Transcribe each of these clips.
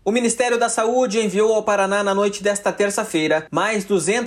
O Ministério da Saúde enviou ao Paraná na noite desta terça-feira mais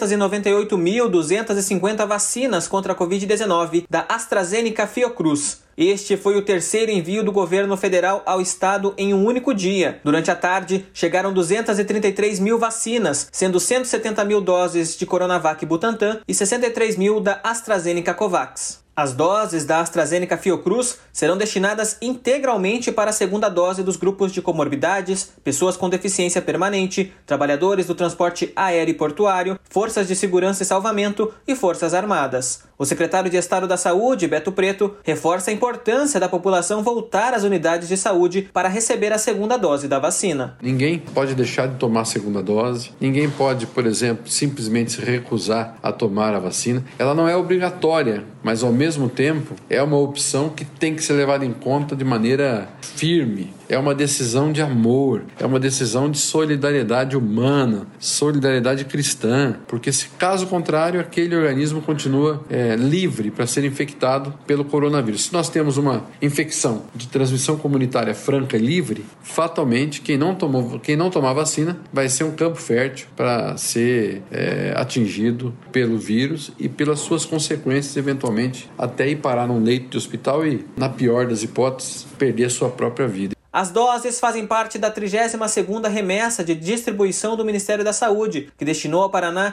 298.250 vacinas contra a Covid-19 da AstraZeneca Fiocruz. Este foi o terceiro envio do governo federal ao estado em um único dia. Durante a tarde, chegaram 233 mil vacinas, sendo 170 mil doses de Coronavac Butantan e 63 mil da AstraZeneca Covax. As doses da AstraZeneca Fiocruz serão destinadas integralmente para a segunda dose dos grupos de comorbidades, pessoas com deficiência permanente, trabalhadores do transporte aéreo e portuário, forças de segurança e salvamento e forças armadas. O secretário de Estado da Saúde, Beto Preto, reforça a importância da população voltar às unidades de saúde para receber a segunda dose da vacina. Ninguém pode deixar de tomar a segunda dose, ninguém pode, por exemplo, simplesmente se recusar a tomar a vacina. Ela não é obrigatória, mas ao mesmo tempo é uma opção que tem que ser levada em conta de maneira firme. É uma decisão de amor, é uma decisão de solidariedade humana, solidariedade cristã, porque se caso contrário, aquele organismo continua livre para ser infectado pelo coronavírus. Se nós temos uma infecção de transmissão comunitária franca e livre, fatalmente quem não tomar vacina vai ser um campo fértil para ser atingido pelo vírus e pelas suas consequências, eventualmente até ir parar num leito de hospital e, na pior das hipóteses, perder a sua própria vida. As doses fazem parte da 32ª remessa de distribuição do Ministério da Saúde, que destinou ao Paraná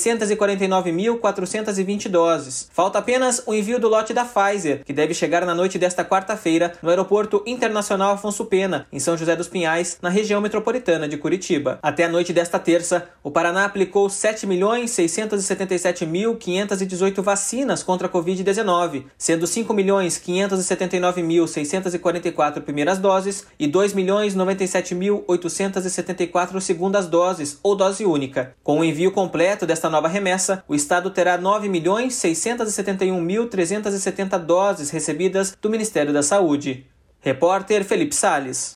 649.420 doses. Falta apenas o envio do lote da Pfizer, que deve chegar na noite desta quarta-feira no Aeroporto Internacional Afonso Pena, em São José dos Pinhais, na região metropolitana de Curitiba. Até a noite desta terça, o Paraná aplicou 7.677.518 vacinas contra a Covid-19, sendo 5.579.644 primeiras doses e 2.097.874 segundas doses, ou dose única. Com o envio completo desta nova remessa, o estado terá 9.671.370 doses recebidas do Ministério da Saúde. Repórter Felipe Salles.